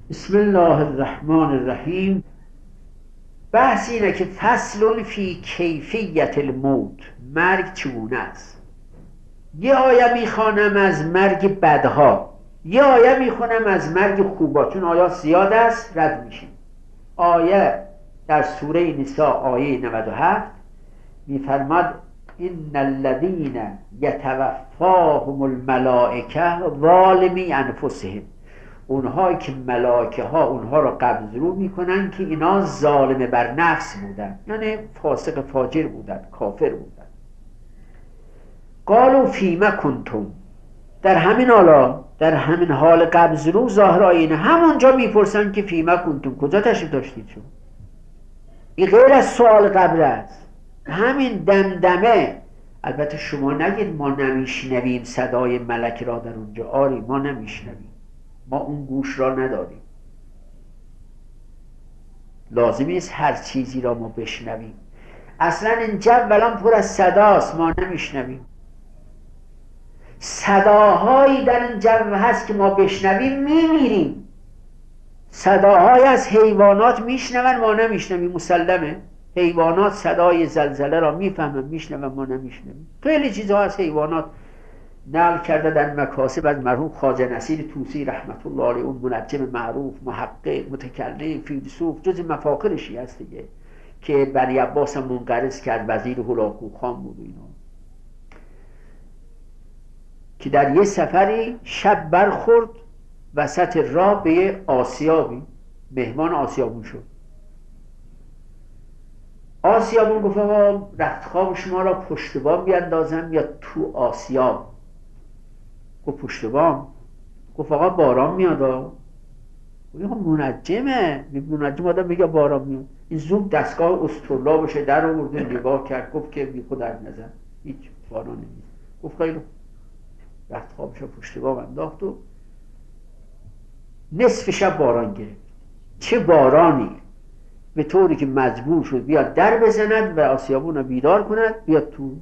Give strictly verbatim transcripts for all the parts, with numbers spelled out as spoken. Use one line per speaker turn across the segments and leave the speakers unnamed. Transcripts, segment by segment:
بسم الله الرحمن الرحیم. بحث اینه که فصل فی کیفیت الموت، مرگ چگونه است. یه آیه میخوانم از مرگ بدها، یه آیه میخونم از مرگ خوبا، چون آیات زیاد است رد میشیم. آیه در سوره نساء آیه نود و هفت میفرماد ان الذین یتوفاهم الملائکه ظالمی انفسهم، اونهایی که ملائکه ها اونها را قبض رو میکنن که اینا ظالم بر نفس بودن، یعنی فاسق فاجر بودن، کافر بودن. قالوا فیما کنتم، در همین حالا در همین حال قبض رو ظاهر آینه همونجا میپرسن که فیما کنتم، کجا تشریف داشتید شما؟ این غیر از سوال قبر است. همین دمدمه. البته شما نگید ما نمیشنویم صدای ملک را در اونجا. آری ما نمیشنویم، ما اون گوش را نداریم. لازمی است هر چیزی را ما بشنویم. اصلا این جو ولان پر از صداست، ما نمیشنویم. صداهایی در این جو هست که ما بشنویم میمیریم. صداهای از حیوانات میشنون، ما نمیشنویم. مسلمه حیوانات صدای زلزله را میفهمن، میشنون، ما نمیشنویم. خیلی چیزها از حیوانات نقل کرده در مکاسب از مرحوم خواجه نصیر طوسی رحمت الله علیه، اون منجم معروف، محقق، متکلم، فیلسوف، جز مفاخر شیعه است دیگه، که بنی عباس هم منقرض کرد، وزیر هلاکو خان بود و اینا، که در یه سفری شب برخورد وسط راه به آسیابی، مهمان آسیابون شد. آسیابون گفت آقا رختخواب شما را پشت بام بیندازم یا تو آسیاب؟ گفت پشت بام. گفت آقا باران میاد. آقا منجمه، منجم آدم میگه باران میاد. این زود دستگاه استرلا بشه در آورد، نگاه کرد، گفت که بی خود از نظر هیچ باران نیست. گفت خیلی رختخوابش را پشت بام انداخت و نصف شب باران گرفت. چه بارانی، به طوری که مجبور شد بیاد در بزند و آسیابون رو بیدار کند بیاد تو.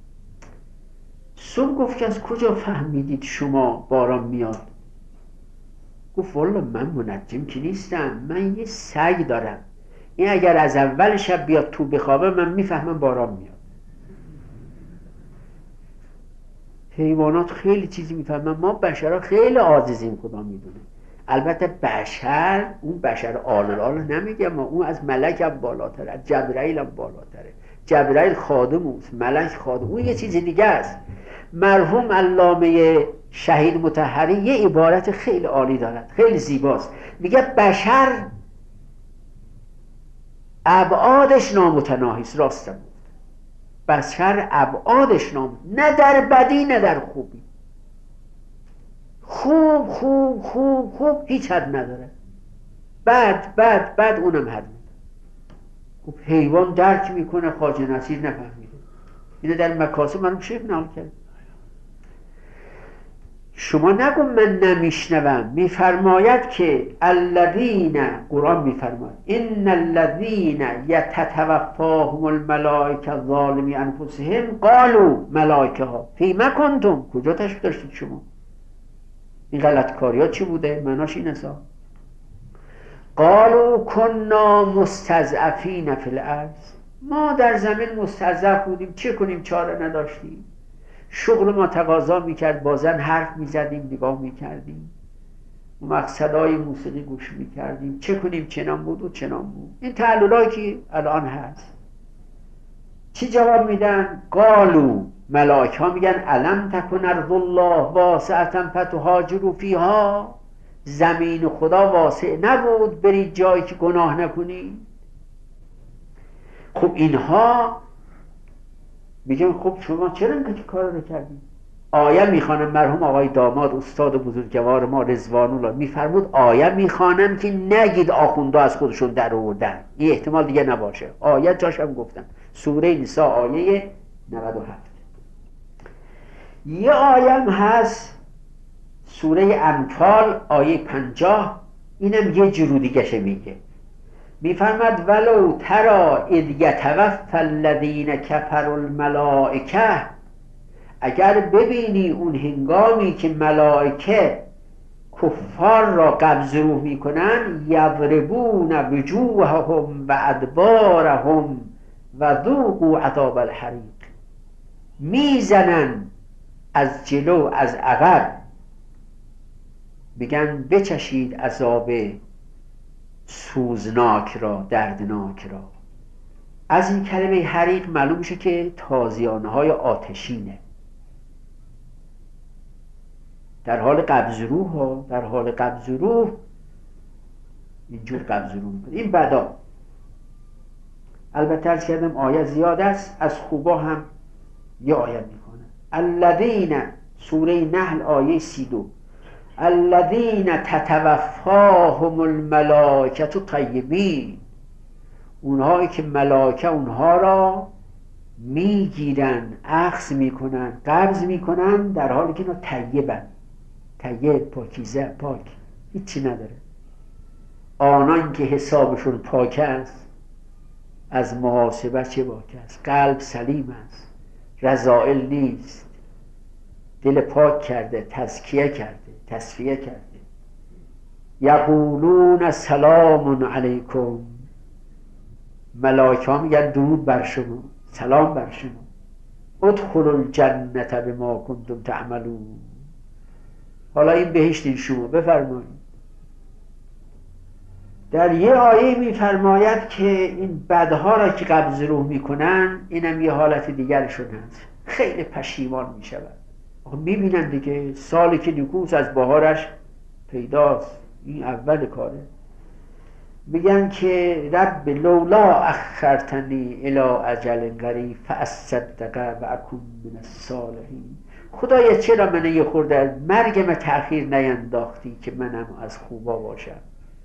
صبح گفت که از کجا فهمیدید شما باران میاد؟ گفت والا من منجم که نیستم، من یه سگ دارم، این اگر از اول شب بیاد تو بخوابه من میفهمم باران میاد. حیوانات خیلی چیزی میفهمن، ما بشرها خیلی عاجزیم، خدا میدونه. البته بشر، اون بشر آلال نمیگه، ما اون از ملک هم بالاتره، از جبرائیل هم بالاتره. جبرائیل خادم اوست، ملک خادم، اون یه چیز دیگه است. مرحوم علامه شهید مطهری یه عبارت خیلی عالی دارد، خیلی زیباست. میگه بشر ابعادش نامتناهی است. راست بود، بشر ابعادش نام، نه در بدی نه در خوبی، خوب خوب خوب خوب هیچ حد نداره، بد بد بد اونم حد نداره. خب حیوان درک میکنه، خواجه نصیر نفهمیده. اینه در مکاسب منو شیخ نام کرد. شما نگو من نمیشنوم. میفرماید که الذین، قرآن میفرماید ان الذین یتتوفاهم الملائکه ظالمی انفسهم قالوا، ملائکه ها فیما کنتم، کجا تشریف داشتید شما؟ این غلط کاری ها چی بوده؟ معناش این است. قالوا کنا مستضعفین فی الارض، ما در زمین مستضعف بودیم، چه کنیم؟ چاره نداشتیم. شغل ما تقاضا میکرد، بازن حرف میزدیم، نگاه میکردیم، مقصدهای موسیقی گوش میکردیم، چه کنیم؟ چنان بود و چنان بود. این تعللایی که الان هست. چی جواب میدن؟ قالو، ملائکه ها میگن الم تکن ارض الله واسعة فتهاجروا فیها، زمین خدا واسع نبود برید جایی که گناه نکنی؟ خب اینها میگن خب شما چرا اینکه کار رو کردید؟ آیه میخوانم، مرحوم آقای داماد استاد بزرگوار ما رضوان الله میفرمود آیه میخوانم که نگید آخونده از خودشون در آوردن، این احتمال دیگه نباشه. آیه جاشم گفتم، سوره نساء آیه نود و هفت. یه آیه هم هست سوره انفال آیه پنجاه، اینم یه جورو دیگه میگه. میفرماد ولو ترا اذ یتوفی الذین کفروا الملائکه، اگر ببینی اون هنگامی که ملائکه کفار را قبض روح میکنن، یضربون وجوههم و ادبارهم و ذوقوا عذاب الحریق، میزنن از جلو از عقب، میگن بچشید عذاب سوزناک را، دردناک را. از این کلمه حریق معلوم میشه که تازیانه های آتشینه. در حال قبض روح ها، در حال قبض روح اینجور قبض روح میکنه. این بدا البته ارز کردم آیه زیاد است، از خوبا هم یه آیه میکنه. الذین، سوره نحل آیه سی و دو، الذین تتوفاهم الملائکة طیبین، اونهایی که ملائکه اونها را میگیرن، اخذ میکنن، قبض میکنن در حالی که اینا طیبن، طیب، پاکیزه، پاک، هیچی نداره. آنان که حسابشون پاک است، از محاسبه چه باک است، قلب سلیم است، رذائل نیست، دل پاک کرده، تزکیه کرده، تصفیه کرده. یقولون سلام علیکم، ملائکه ها میگن درود بر شما، سلام بر شما. ادخلوا الجنة بما کنتم تعملون، حالا این بهشت این شما، بفرمایید. در یه آیه میفرماید که این بدها را که قبض روح میکنن، اینم یه حالت دیگرشون هست، خیلی پشیمان میشود. میبینن دیگه سالی که نکوس از بهارش پیداست، این اول کاره. میگن که رب لولا اخرتنی الی اجل قریب فاصدق و اکون من الصالحین، خدایا چرا من یه خورده مرگم تأخیر نینداختی که منم از خوبا باشم.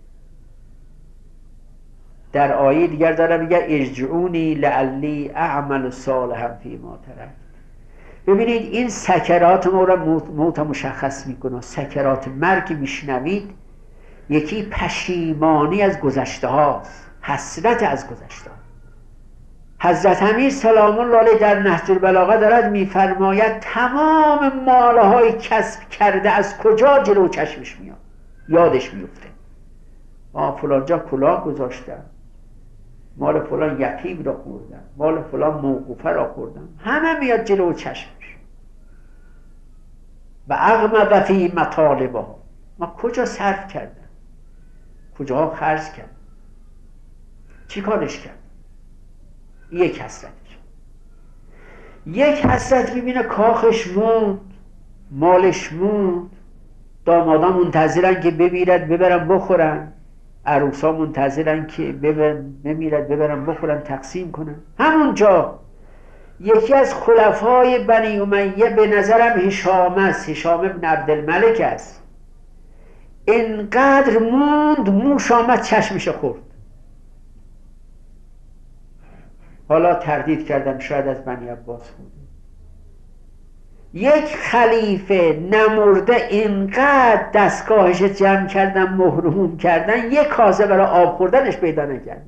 در آیه دیگر داره میگه ارجعونی لعلی اعمل صالحا فیما ترکت. ببینید این سکرات ما را موت مشخص میکنه. سکرات مرگ میشنوید، یکی پشیمانی از گذشته هاست، حسرت از گذشته ها. حضرت امیر سلام الله علیه در نهج البلاغه دارد میفرماید تمام مالهای کسب کرده از کجا جلو چشمش میاد، یادش میفته. آه فلان جا کلاه گذاشتم، مال فلان یتیم را خوردم، مال فلان موقوفه را خوردم، همه میاد جلو چشمش. و اغمض فی مطالبه، ما کجا صرف کردم، کجا خرج کرد، چی کارش کرد. یک حسرتش. یک حسرت میبینه کاخش موند، مالش موند، دامادا منتظرن که بمیرد ببرن بخورن، عروسا منتظرن که بمیرد ببرن بخورن تقسیم کنن. همونجا یکی از خلفای بنی امیه، به نظرم هشام است، هشام ابن عبدالملک است، اینقدر موند موش آمد چشمش خورد. حالا تردید کردم شاید از بنی عباس بوده. یک خلیفه نمرده اینقدر دستگاهش جمع کردن، محروم کردن، یک کاسه برای آب خوردنش پیدا نکردن.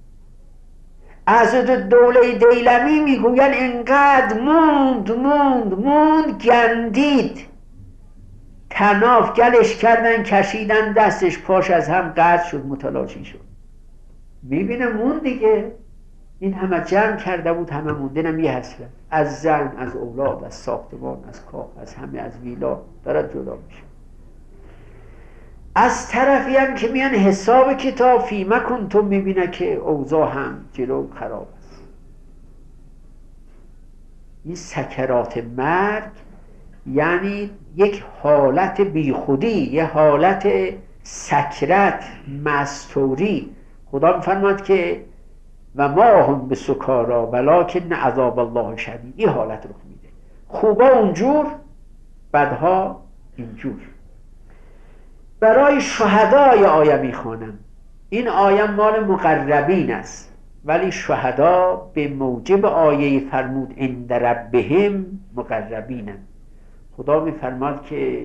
عضد دوله دیلمی میگوین اینقدر موند موند موند گندید، تناف گلش کردن، کشیدن دستش، پاش از هم قطع شد، متلاشی شد. میبینه موند دیگه، این همه جمع کرده بود، همه موندنم یه حسرت. از زن، از اولاد، از ساختمان، از کاخ، از همه، از ویلا دارد جدا میشه. از طرفی هم که میان حساب کتاب فیما کنتم، میبینه که اوضاع هم جلو خراب است. این سکرات مرگ یعنی یک حالت بیخودی، یه حالت سکرت، مستوری. خدا میفرماد که و ما هم به سکارا ولکن عذاب الله شدید. این حالت رخ میده. خوبا اونجور، بدها اینجور. برای شهدای آیه میخوانم. این آیه مال مقربین است، ولی شهدا به موجب آیه فرمود عند ربهم مقربینن. خدا میفرماد که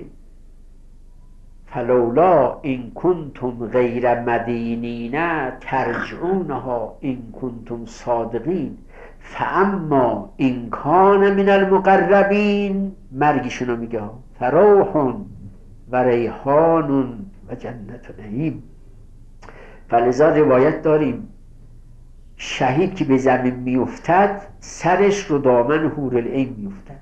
فلولا این کنتم غیر مدینین ترجعونها این کنتم صادقین فاما این کان من المقربین. مرگشونو میگه فروح و ریحان و جنت نعیم. فلذا روایت داریم شهید که به زمین میافتد سرش رو دامن حور العین میافتد.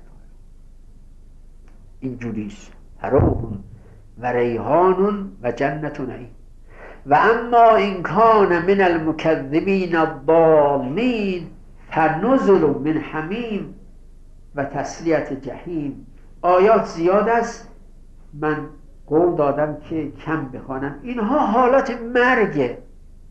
اینجوریست. حرام و ریحان و جنت نعیم. و اما این کان من المکذبین الضالین فنزل من حمیم و تسلیت جهیم. آیات زیاد است، من قول دادم که کم بخوانم. اینها حالات مرگه.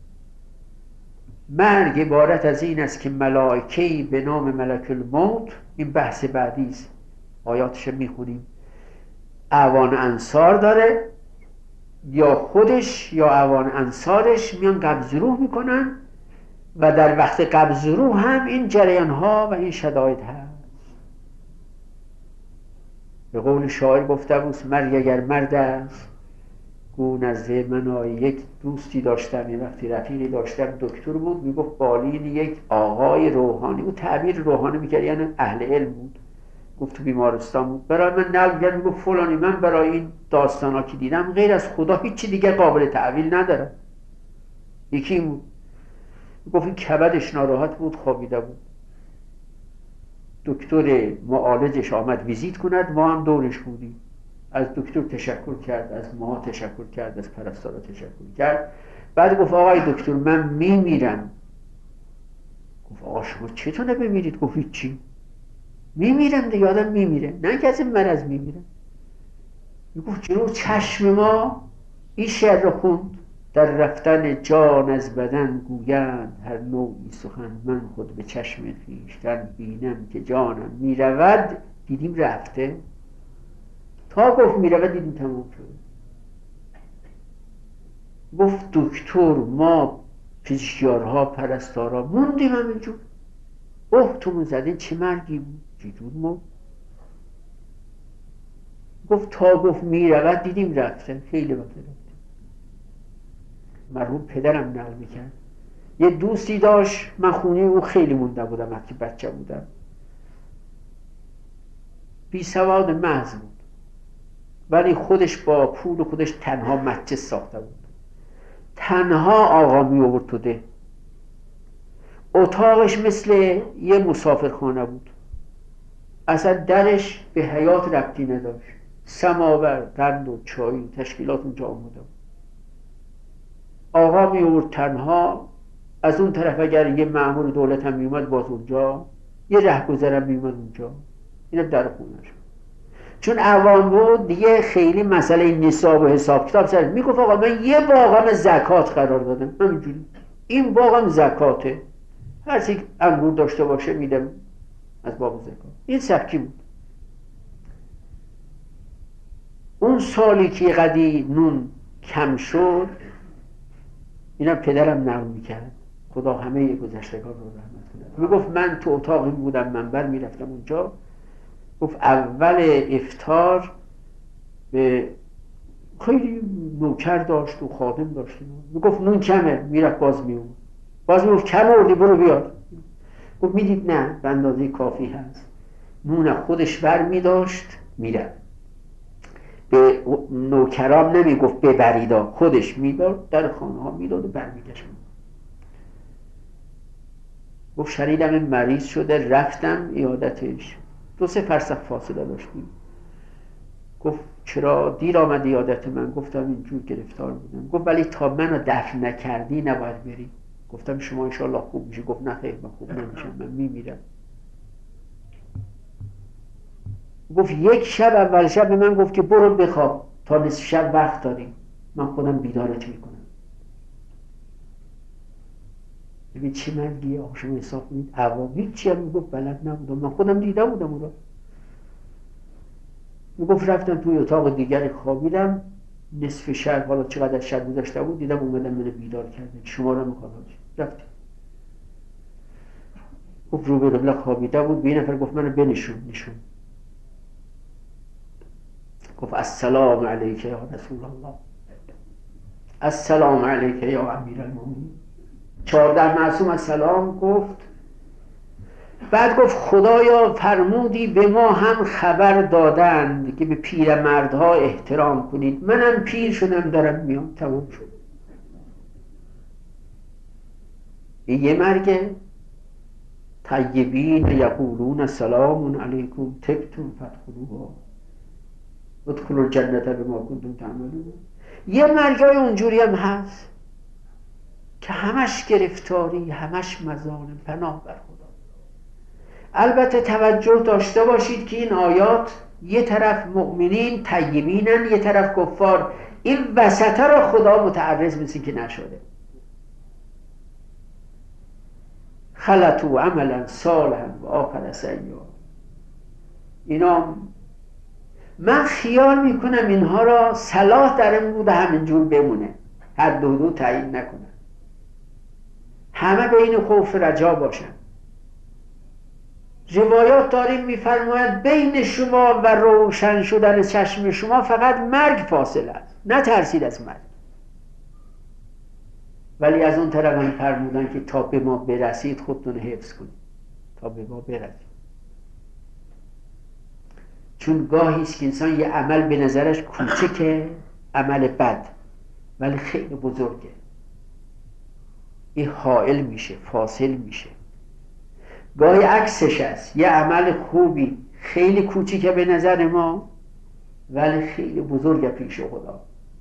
مرگ عبارت از این است که ملائکه‌ای به نام ملک الموت، این بحث بعدی است، آیاتش میخونیم، اعوان انصار داره، یا خودش یا اعوان انصارش میان قبض روح میکنن و در وقت قبض روح هم این جریان ها و این شدائد هست. به قول شاعر گفته بود مرگ اگر مرد است گو نزد من آی. یک دوستی داشتم، یه وقتی رفیقی داشتم دکتر بود، میگفت بالین یک آقای روحانی، او تعبیر روحانی میکرد یعنی اهل علم بود، گفت تو بیمارستان بود، برای من نقل کرد، میگفت فلانی من برای این داستانا که دیدم غیر از خدا هیچی دیگه قابل تعویل ندارم. یکی این بود، گفت این کبدش ناراحت بود، خوابیده بود، دکتر معالجش آمد ویزیت کند، ما هم دورش بودیم، از دکتر تشکر کرد، از ما تشکر کرد، از پرستارا تشکر کرد. بعد گفت آقای دکتر من میمیرم. گفت آقا شما چطور بمیرید؟ گفت هیچی، میمیرم دیگه، آدم میمیره، نه که از این مرض میمیرم. میگفت جلو چشم ما این شعر رو خوند، در رفتن جان از بدن گویند هر نوعی سخن، من خود به چشم خویشتن بینم که جانم میرود. دیدیم رفته، تا گفت میرود دیدیم تمام شد. گفت دکتر ما پزشکیارها پرستارا موندیم همینجور، اوه تو من زدین چه مرگی بود، چجور ما. گفت تا گفت میرود دیدیم رفته، خیلی وقت رفته. مرحوم پدرم نقل میکرد، یه دوستی داشت، من خونه او خیلی مونده بودم وقتی بچه بودم، بی سواد محض بود ولی خودش با پول خودش تنها مسجد ساخته بود، تنها آقا می آورد تو ده، اتاقش مثل یه مسافرخانه بود، اصلا درش به حیات ربطی نداشت، سماور، قند و چای تشکیلات اونجا آمده بود. آقا می آورد تنها، از اون طرف اگر یه مأمور دولت هم می اومد باز اونجا، یه رهگذر هم می اومد اونجا، اینا در خونش. چون عوام بود دیگه خیلی مسئله نصاب و حساب کتاب سر میگفت آقا من یه باغم زکات قرار دادم، همینجوری این باغم زکاته، هر چی انگور داشته باشه میدم از باب زکات. این سبکی بود. اون سالی که قدی نون کم شد، اینا پدرم نقل میکرد، خدا همه گذشتگان رو رحمت کنه، میگفت من تو اتاقی بودم، منبر میرفتم اونجا، گفت اول افطار به خیلی نوکر داشت و خادم داشت، میگفت نون کمه، میرفت باز میون، باز میگفت کم آوردی برو بیار، گفت میدید نه به اندازه کافی هست، نون خودش بر میداشت میرفت، به نوکرام نمیگفت ببریدا، خودش میداد در خانه ها میداد و برمیگشت. گفت شنیدم مریض شده، رفتم عیادتش، دو سه فرسخ فاصله داشتیم. گفت چرا دیر آمدی عیادت من؟ گفتم اینجور گرفتار بودم. گفت ولی تا منو دفن نکردی نباید بری. گفتم شما انشاءالله خوب میشی. گفت نه خیر من خوب نمیشم، من میمیرم. گفت یک شب اول شب به من گفت که برو بخواب تا نصف شب وقت داریم، من خودم بیدارت میکنم. ببین چه مرگیه آخه، شما حساب کنید عوام هیچی هم میگفت بلد نبودم، من خودم دیده بودم اون رو. میگفت رفتم توی اتاق دیگری خوابیدم، نصف شب، حالا چقدر شب گذشته بود، دیدم اومدم منو بیدار کرده، شما رو میخواد رفتیم. گفت رو به قبله خوابیده بود، به این نفر گفت منو بنشون نشون. گفت السلام علیک یا رسول الله، السلام علیک یا امیر المؤمنین. چهارده معصوم السلام گفت. بعد گفت خدایا فرمودی به ما هم خبر دادند که به پیرمردها احترام کنید، منم پیر شدم دارم میام، تمام شد. این یه مرگه. طیبین یقولون سلام علیکم طبتم فادخلوها ادخلوا الجنة بما کنتم تعملون. یه مرگای اونجوری هم هست که همش گرفتاری، همش مظالم، پناه بر خدا. البته توجه داشته باشید که این آیات یه طرف مؤمنین طیبینن، یه طرف کفار. این وسطه را خدا متعرض مثل که نشده. خلطوا عملا صالحا و آخر سیئا. اینا من خیال میکنم اینها را صلاح در این بوده همینجور بمونه، هر دو دو تعیین نکنن، همه بین خوف رجا باشن. روایات داریم میفرماید بین شما و روشن شدن چشم شما فقط مرگ فاصله است، نترسید از مرگ. ولی از اون طرف هم فرمودن که تا به ما برسید خودتون حفظ کنید، تا به ما برسید. چون گاهی است که انسان یه عمل به نظرش کوچکه، عمل بد، ولی خیلی بزرگه، این حائل میشه، فاصل میشه. گاهی عکسش است، یه عمل خوبی خیلی کوچیکه به نظر ما ولی خیلی بزرگه پیش خدا.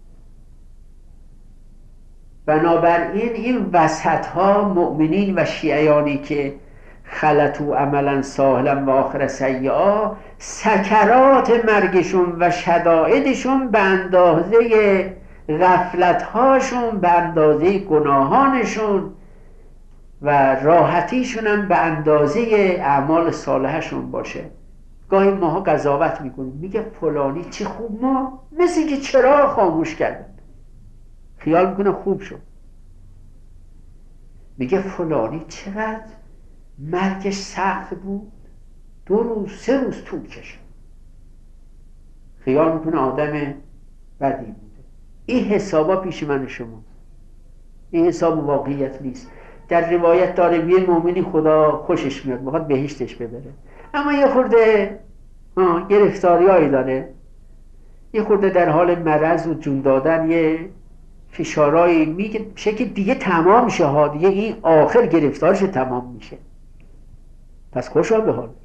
بنابراین این وسط ها مؤمنین و شیعیانی که خلطوا عملا صالحا و آخر سیئا، سکرات مرگشون و شدائدشون به اندازه غفلت هاشون، به اندازه گناهانشون و راحتیشون هم به اندازه اعمال صالحشون باشه. گاهی ماها قضاوت میکنیم، میگه فلانی چه خوب، ما مثل که چرا خاموش کردن، خیال میکنه خوب شد. میگه فلانی چقدر مرگش سخت بود، دو روز سه روز طول کشید، خیال میکنه آدم بدی بوده. این حسابا پیش من شما، این حساب واقعیت نیست. در روایت داره یه مؤمنی خدا خوشش میاد، میخواد بهشتش ببره، اما یه خورده گرفتاریایی داره، یه خورده در حال مرض و جون دادن، یه فشارایی میگه میشه که دیگه تمام میشه ها، دیگه این آخر گرفتارش تمام میشه، پس خوشا به حالش.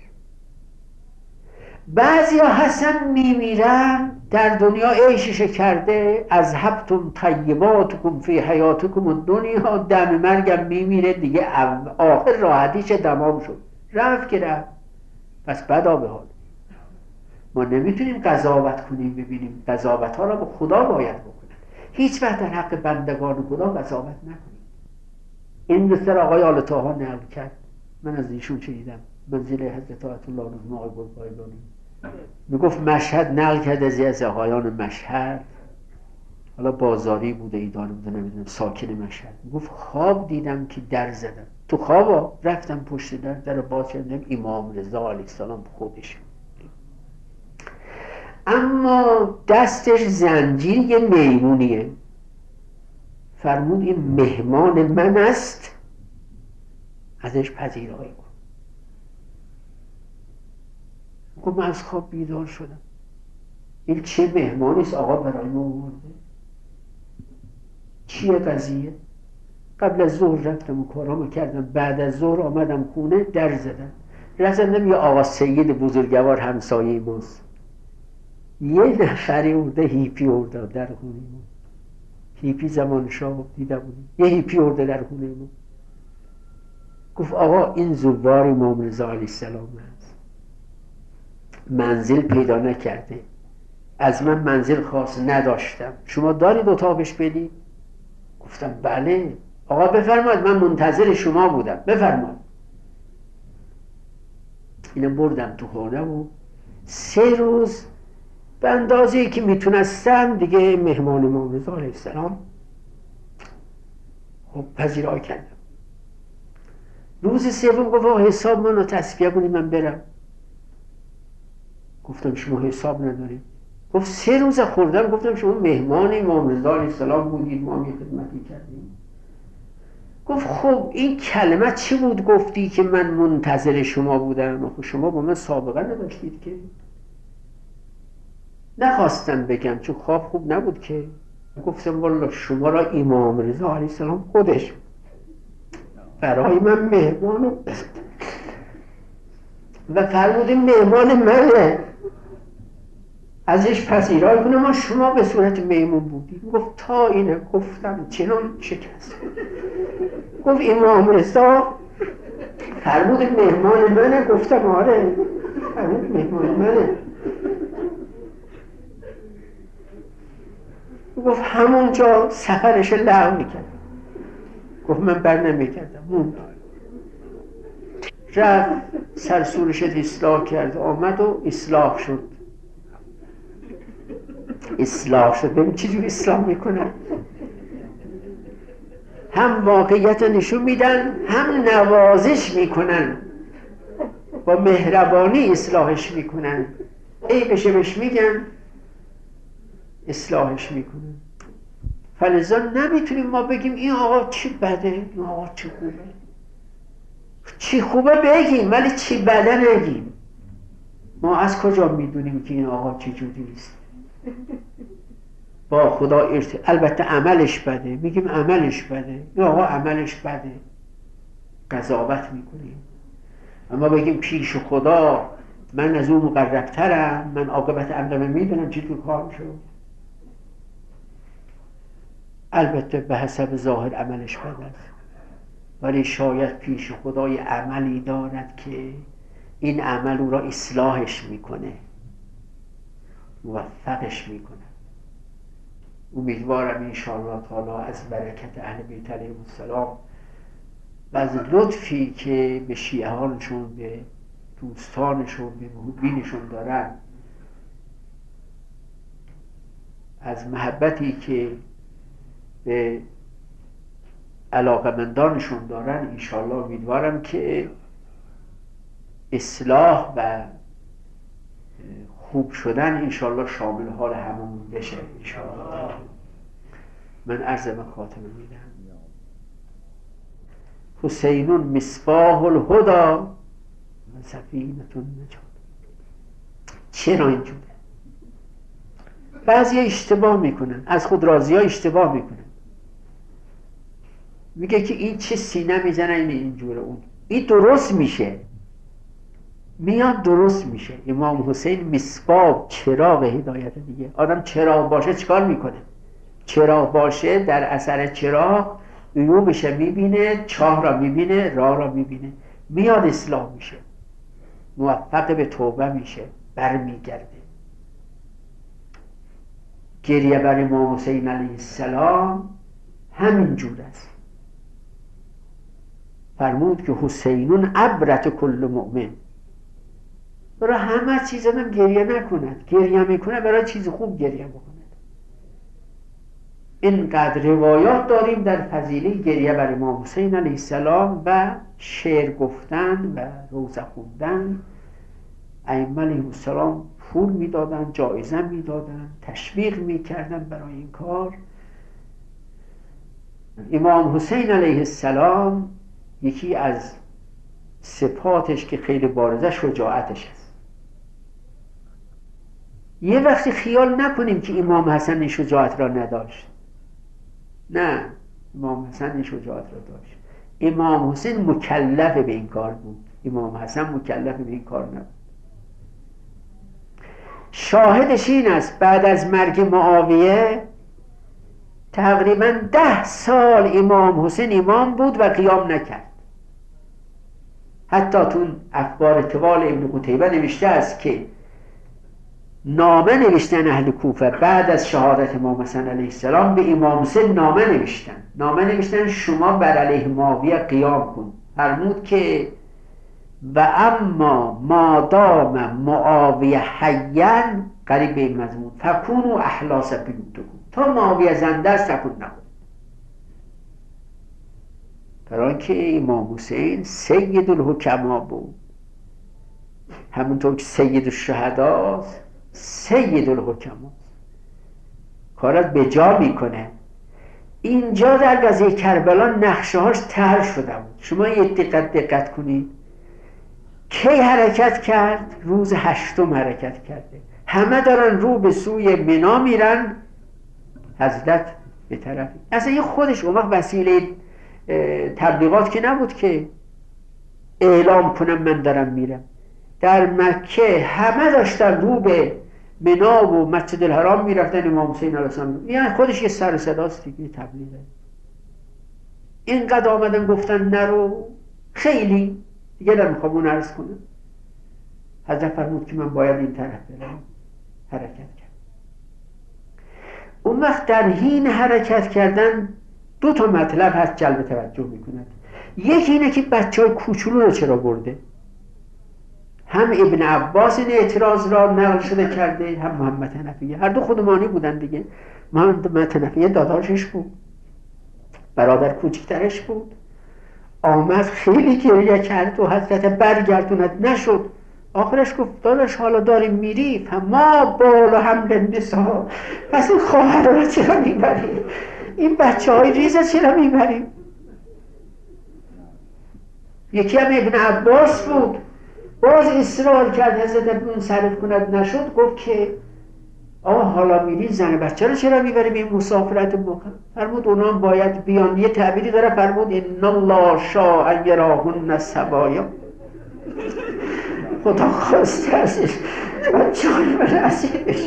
بعضی ها هستن میمیرن در دنیا عیشش کرده، از حبتم طیباتکم فی حیاتکم الدنیا، دم مرگم میمیره دیگه، آخر راحتیش تمام شد، رفت که رفت، پس بدا به حال. ما نمیتونیم قضاوت کنیم، ببینیم قضاوت ها را به خدا باید بکنیم، هیچ وقت در حق بندگان خدا قضاوت نکنیم. این مثل آقای آل طاها نقل کرد، من از ایشون شنیدم، منزل حضرت آیت الله نظام آقای بلقایگانی، میگفت مشهد نقل کرد از از آقایان مشهد، حالا بازاری بوده ایدانی بوده نمیدونم، ساکن مشهد، میگفت خواب دیدم که در زدم، تو خوابا رفتم پشت در در باز کردم، امام رضا علیه السلام خودش، اما دستش زنجیر یه میمونیه. فرمود این مهمان من است، ازش پذیرایی کن. گفت من از خواب بیدار شدم، این چه مهمانی است آقا برای ما آورده، چیه قضیه؟ قبل از ظهر رفتم و کارامو کردم، بعد از ظهر آمدم خونه در زدم، رفتم یه آقا سید بزرگوار همسایه ماست، یه نفری ارده هیپی ارده در خونه ما، هیپی زمان شاه دیده بودیم، یه هیپی ارده در خونه ما. گفت آقا این زوار امام رضا علیه السلام هست، منزل پیدا نکرده، از من منزل خاص نداشتم، شما دارید اتاقش بدید؟ گفتم بله. آقا بفرمایید، من منتظر شما بودم، بفرمایید. اینو بردم تو خانه و سه روز به اندازه‌ای که میتونستم دیگه مهمان امام رضا علیه السلام خب پذیرایی کردم. روز سوم گفت آقا حساب منو تصفیه کنید من برم. گفتم شما حساب ندارید؟ گفت سه روز خوردم. گفتم شما مهمان امام رضا علیه السلام بودید، ما هم یه خدمتی کردیم. گفت خب این کلمه چی بود گفتی که من منتظر شما بودم؟ خب شما با من سابقه نداشتید که. نخواستم بگم چون خواب خوب نبود که. گفتم والا شما را امام رضا علیه السلام خودش برای من مهمان و فرمود مهمان منه، ازش پذیرایی کنه، ما شما به صورت میمون بودیم. گفت تا اینه گفتم چنان شکست. گفت امام رضا فرمود مهمان منه. گفتم آره فرمود مهمان منه. گفت همونجا سفرش لغو میکرد. گفت من بر نمیکردم موند. رفت سرسورش اصلاح کرد آمد و اصلاح شد. اصلاح شد. ببین چجور اصلاح میکنن، هم واقعیت نشون میدن هم نوازش میکنن، با مهربانی اصلاحش میکنن، ای بشه بهش میگن اصلاحش میکنن. فلذا نمیتونیم ما بگیم این آقا چی بده این آقا چی خوبه. چی خوبه بگیم ولی چی بده نگیم. ما از کجا میدونیم که این آقا چی جوری است؟ با خدا ارتباط. البته عملش بده میگیم عملش بده، این آقا عملش بده قضاوت میکنیم. اما بگیم پیش خدا من از اون مقربترم، من عاقبت عملم میدونم چطور کار میشه، البته به حسب ظاهر عملش بده است، ولی شاید پیش خدای عملی دارد که این عمل او را اصلاحش میکنه، موفقش میکنه. امیدوارم انشاءالله تعالی از برکت اهل بیت علیهم السلام و از لطفی که به شیعهانشون، به دوستانشون، به محبینشون دارن، از محبتی که به علاقمندانشون دارن، انشاءالله امیدوارم که اصلاح و خوب شدن انشاءالله شامل حال همون بشه انشاءالله. من عرض من خاتمه میدم. حسینون مصباح الهدی و سفینة النجات. چرا اینجوره؟ بعضی اشتباه میکنن، از خود راضی ها اشتباه میکنن، میگه که این چه سینه میزنه این اینجوره اون. این درست میشه، میاد درست میشه. امام حسین مصباح، چراغ هدایت دیگه. آدم چراغ باشه چیکار میکنه؟ چراغ باشه در اثر چراغ عیوبش میبینه، چاه را میبینه، راه را میبینه، میاد اصلاح میشه، موفق به توبه میشه، برمیگرده. گریه بر امام حسین علیه السلام همین جور است. فرمود که حسینون عبرت کل مؤمن. برای همه چیز هم گریه نکند، گریه میکنه برای چیز خوب گریه بکند. اینقدر روایات داریم در فضیله گریه بر امام حسین علیه السلام و شعر گفتن و روزه خوندن. ائمه علیهم السلام پول میدادن، جایزه میدادن، تشویق میکردن برای این کار. امام حسین علیه السلام یکی از صفاتش که خیلی بارزه شجاعتش است. یه وقتی خیال نکنیم که امام حسن این شجاعت را نداشت. نه، امام حسن این شجاعت را داشت. امام حسین مکلف به این کار بود، امام حسن مکلف به این کار نبود. شاهدش این است بعد از مرگ معاویه تقریبا ده سال امام حسین امام بود و قیام نکرد. حتی تو اخبار طوال ابن قتیبه نوشته است که نامه نوشتن اهل کوفه بعد از شهادت امام حسن علیه السلام به امام حسین نامه نوشتن نامه نوشتن شما بر علیه معاویه قیام کن. فرمود که و اما مادام معاویه حیا، قریب به این مضمون، فکونوا احلاس بیوتکم، تا معاویه زنده است تکون نکن. برای که امام حسین سید الحکما بود، همونطور که سید الشهداست سید الحکما، کارت به جا میکنه. اینجا در قضیه کربلا نقشه هاش طرح شده بود. شما یه دقت دقت کنید کی حرکت کرد؟ روز هشتم حرکت کرده. همه دارن رو به سوی منا میرن، حضرت به طرفی. اصلا این خودش اون وقت وسیله تبلیغات که نبود که اعلام کنم من دارم میرم. در مکه همه داشتن رو به منا و مسجد الحرام میرفتن. امام حسین علیه السلام یعنی خودش یه سر صداست دیگه، تبلیغه. اینقدر آمدن گفتن نرو، خیلی دیگه نمیخوام اون عرض کنم. حضرت فرمود که من باید این طرف برم، حرکت کرد. اون وقت در حین حرکت کردن دو تا مطلب هست جلب توجه میکند. یکی اینه که بچه های کوچولو رو چرا برده. هم ابن عباس این اعتراض را نقل شده کرده، هم محمد حنفیه. هر دو خودمانی بودن دیگه. محمد حنفیه داداشش بود، برادر کوچکترش بود. آمد خیلی گریه کرد و حضرت برگردوند، نشد. آخرش گفت داداش حالا داریم میری، ما بالا حمل نسا، پس این خواهر را چرا میبریم؟ این بچه های ریزه چرا میبریم؟ یکی هم ابن عباس بود، باز اصرار کرد حضرت منصرف کند، نشد. گفت که آه حالا میری زن بچه رو چرا میبریم این مسافرت موقع؟ فرمود اونا باید بیان. یه تعبیری داره، فرمود ان الله شاء ان یراهن سبایا. خدا خواسته ازش بچه های من اسیرش.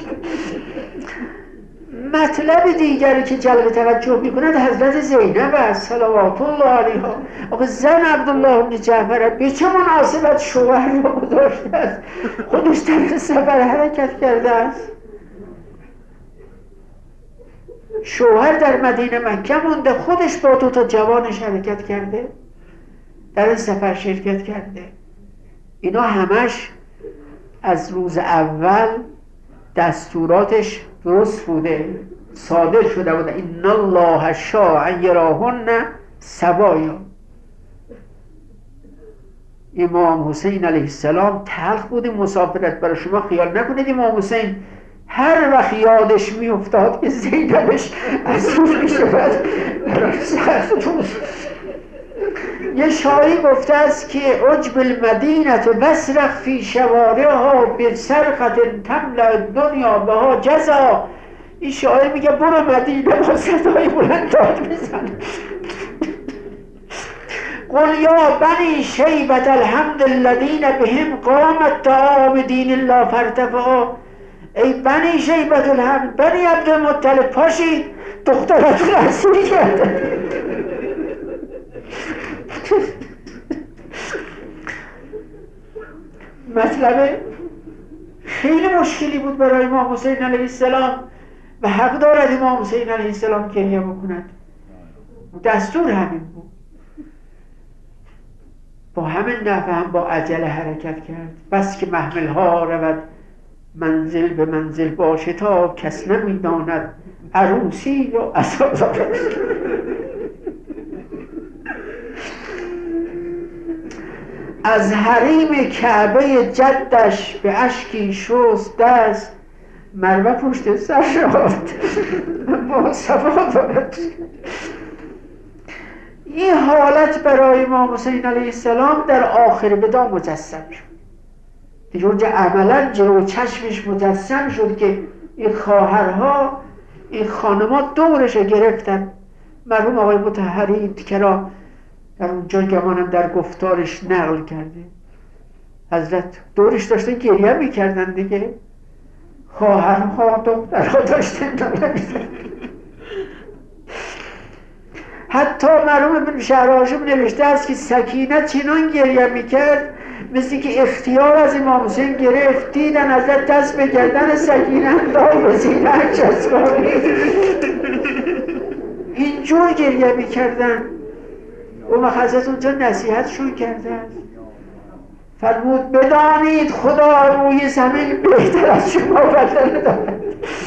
مطلب دیگری که جلب توجه میکند حضرت زینب است صلوات الله علیها. آقا زن عبدالله بن جعفر به چه مناسبت شوهر رو گذاشته است، خودش در سفر حرکت کرده است. شوهر در مدینه مکه مونده، خودش با دو تا جوانش حرکت کرده، در این سفر شرکت کرده. اینا همش از روز اول دستوراتش درست بوده، صادر شده بوده. ان الله شاء ان یراهن سبایا. امام حسین علیه السلام تلخ بود مسافرت برای شما. خیال نکنید امام حسین هر وقت یادش می افتاد که زینبش از روز می شود برای سخت بود. یه شاعری گفته است که عجب المدینه بسرخ فی شوارعها بسرقت تملأ الدنیا بها جزا. این شاعر میگه برو مدینه با صدای بلند داد بزن. قل یا بنی شیبة الحمد الذین بهم قامت طعام دین الله فارتفعوا. ای بنی شیبة الحمد، بنی عبدالمطلب پاشید دخترتون اسیر کرده. مطلب خیلی مشکلی بود برای امام حسین علیه السلام و حق دارد امام حسین علیه السلام گریه بکند. دستور همین بود. با همین نحو هم با عجله حرکت کرد. بس که محمل ها رود منزل به منزل باشه تا کس نمیداند عروسی یا اساس. از حریم کعبه جدش به اشکی شست دست، مروه پشت سر شد با صفا دارد. این حالت برای امام حسین علیه السلام در آخر ودا مجسم شد. دیگه اونجا عملا جلو چشمش مجسم شد که این خواهرها، این خانمات دورش گرفتن. مرحوم آقای مطهری کرا در اونجا گمانم در گفتارش نقل کرده، حضرت دورش داشتن گریه میکردن دیگه. خواهرها دخترها داشتن نمیزن. حتی مرحوم ابن شهرهاشم نوشته است که سکینه چنان گریه میکرد مثل که اختیار از امام حسین گرفت. دیدن حضرت دست به گردن سکینه انداخت و سینه‌اش چسباند. اینجور گریه میکردن. اون حضرت اونجا نصیحتشون کرده است، فرمود بدانید خدا روی زمین بهتر از شما بدل دارد.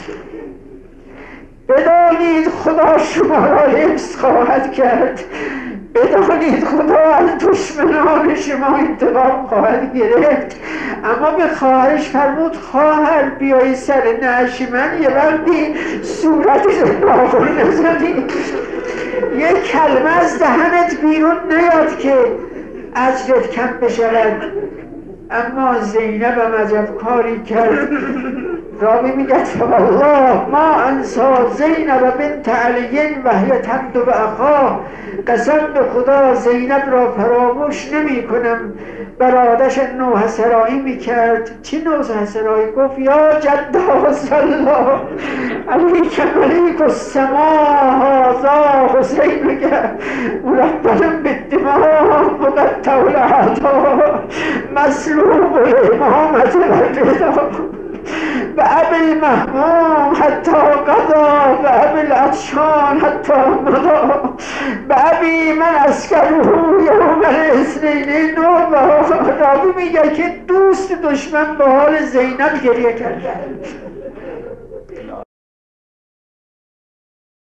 بدانید خدا شما را حفظ خواهد کرد. بدانید خدا از دشمنان شما انتقام خواهد گرفت. اما به خواهرش فرمود خواهر بیایی سر نعش من یه وقتی صورتش رو ناخن نزنی. یک کلمه از دهنت بیرون نیاد که اجرت کم بشود. اما زینب هم عجب کاری کرد. راوی میگه والله ما انسا زینب بنت علی و هی تمد به اخا، قسم به خدا زینب را فراموش نمی کنم. برادرش نوح سرایی میکرد. چی نوح سرایی؟ گفت یا جده صلی الله علیک ملیک السما هذا حسین مربلا بالدماء مقطع الاعضاء مسلوب الامامة والرضا و ابی المهموم حتی قضا و ابی العطشان حتی مضا و ابی من اسکره یوم الاثنین نوبه. راوی میگه که دوست دشمن به حال زینب گریه کرده.